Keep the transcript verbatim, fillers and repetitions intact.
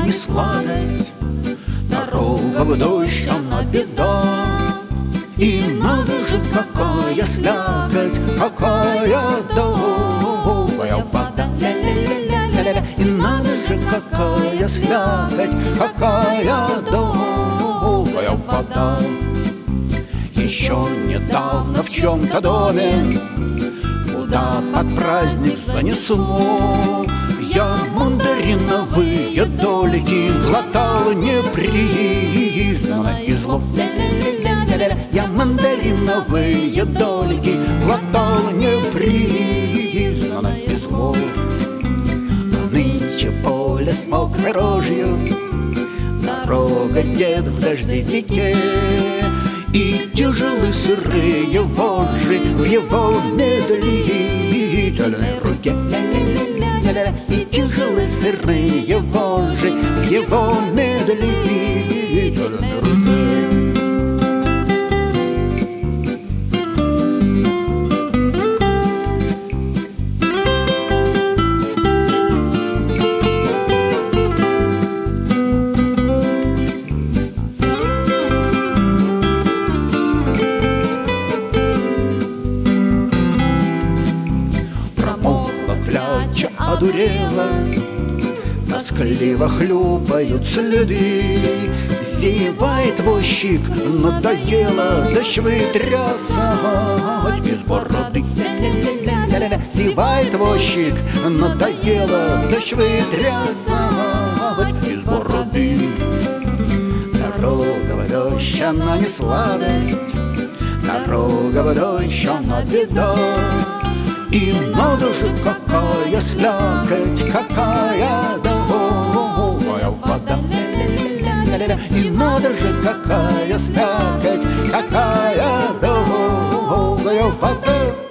не сладость, дорога в дождь, она беда. И надо же, какая слякоть, какая долгая вода. Ля-ля-ля-ля-ля. И надо же, какая слякоть, какая долгая вода. Еще недавно в чем-то доме, куда под праздник занесло, я мандариновые дольки глотал непризнанно и зло. Я мандариновые дольки глотал непризнанно и зло. Нынче поле с мокрой рожью, дорога дед в дождевике, и тяжелые сырые вожжи в его медлительной руке. И тяжелые сырые вожжи в его медлительной руке. Кляча одурела, тоскливо хлюпают следы. Зевает возчик, надоело дождь вытрясать из бороды. Зевает возчик, надоело дождь вытрясать из бороды. Дорога в дождь, она не сладость, дорога в дождь, она беда. И надо же, какая слякоть, какая долгая вода. И надо же, какая слякоть, какая долгая вода.